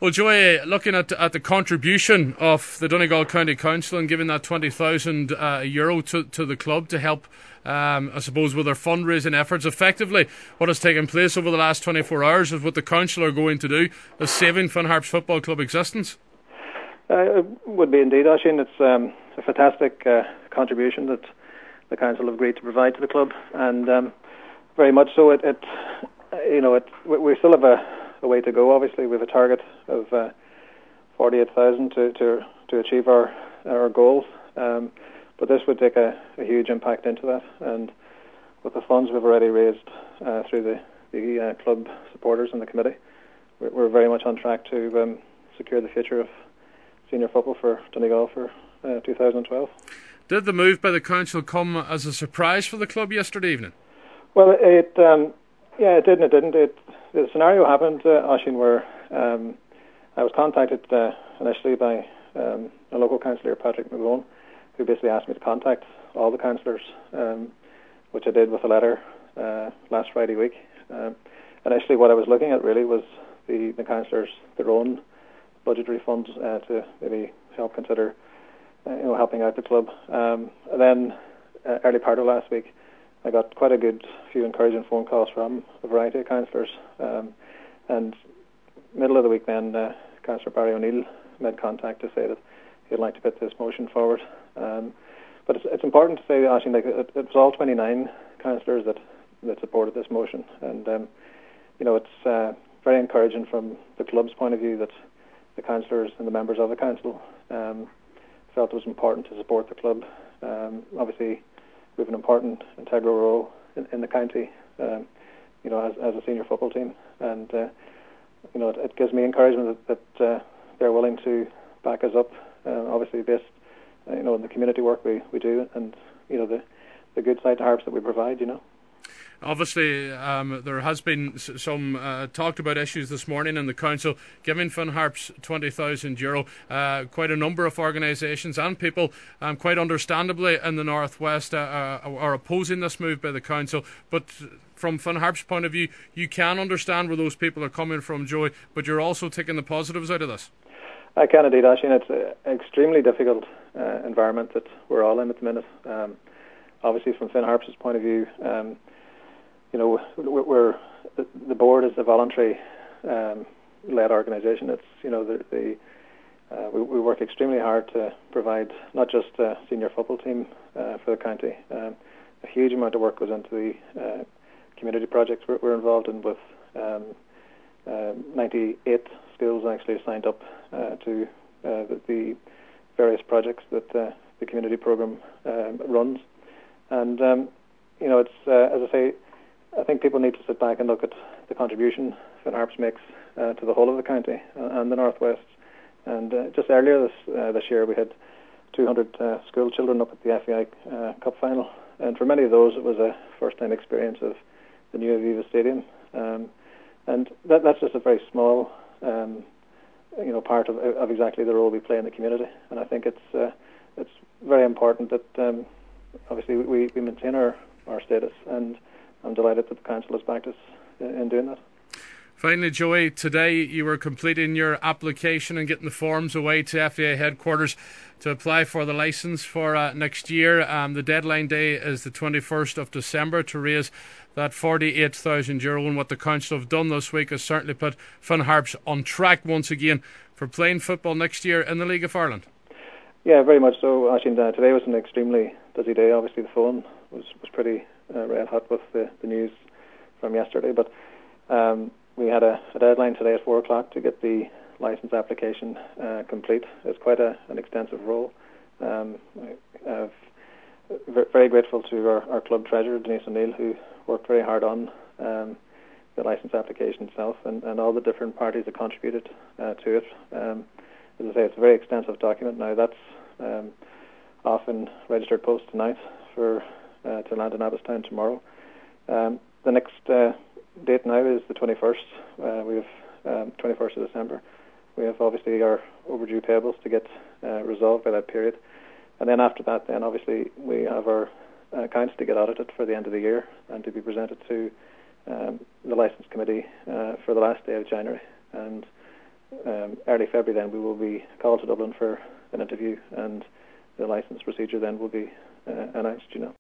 Well, Joey, looking at the contribution of the Donegal County Council and giving that €20,000 to the club to help, I suppose, with their fundraising efforts, effectively what has taken place over the last 24 hours is what the council are going to do is saving Finn Harps Football Club existence. It would be indeed, Oisín. It's a fantastic contribution that the council have agreed to provide to the club, and very much so. We still have a way to go. Obviously, we have a target of 48,000 to achieve our goals, but this would take a huge impact into that. And with the funds we've already raised through the club supporters and the committee, we're very much on track to secure the future of senior football for Donegal for 2012. Did the move by the council come as a surprise for the club yesterday evening? Well, it did and it didn't. The scenario happened, Oisín, where I was contacted initially by a local councillor, Patrick McGowan, who basically asked me to contact all the councillors, which I did with a letter last Friday week. Initially, what I was looking at really was the councillors' their own budgetary funds to maybe help consider helping out the club. And then early part of last week, I got quite a good few encouraging phone calls from a variety of councillors. And middle of the week then, Councillor Barry O'Neill made contact to say that he'd like to put this motion forward. But it's important to say, Oisín, it was all 29 councillors that supported this motion. And, it's very encouraging from the club's point of view that the councillors and the members of the council felt it was important to support the club. Obviously, we have an important integral role in the county, as a senior football team, and it gives me encouragement that they're willing to back us up. Obviously, based in the community work we do, and the good side to Harps that we provide. Obviously, there has been some talked about issues this morning in the council giving Finn Harps €20,000. Quite a number of organisations and people, quite understandably in the Northwest, are opposing this move by the council. But from Finn Harps' point of view, you can understand where those people are coming from, Joey, but you're also taking the positives out of this. I can indeed, Oisín. It's an extremely difficult environment that we're all in at the minute. Obviously, from Finn Harps' point of view, we're the board is a voluntary led organisation. It's we work extremely hard to provide not just a senior football team for the county. A huge amount of work goes into the community projects we're involved in, with 98 schools actually signed up to the various projects that the community programme runs. And it's as I say, I think people need to sit back and look at the contribution Finn Harps makes to the whole of the county and the Northwest. And just earlier this year, we had 200 school children up at the FAI Cup final, and for many of those, it was a first-time experience of the new Aviva Stadium. And that's just a very small, part of exactly the role we play in the community. And I think it's very important that obviously we maintain our status, and I'm delighted that the council has backed us in doing that. Finally, Joey, today you were completing your application and getting the forms away to FAI headquarters to apply for the licence for next year. The deadline day is the 21st of December to raise that €48,000, and what the council have done this week has certainly put Finn Harps on track once again for playing football next year in the League of Ireland. Yeah, very much so. Actually, today was an extremely busy day. Obviously, the phone was pretty red hot with the news from yesterday, but we had a deadline today at 4 o'clock to get the licence application complete. It's quite an extensive role. I'm very grateful to our club treasurer, Denise O'Neill, who worked very hard on the licence application itself, and all the different parties that contributed to it. As I say, it's a very extensive document. Now that's off in registered post tonight to land in Abbottstown tomorrow. The next date now is the 21st. We have 21st of December. We have obviously our overdue payables to get resolved by that period, and then after that, then obviously we have our accounts to get audited for the end of the year and to be presented to the licence committee for the last day of January. And early February, then we will be called to Dublin for an interview, and the licence procedure then will be announced.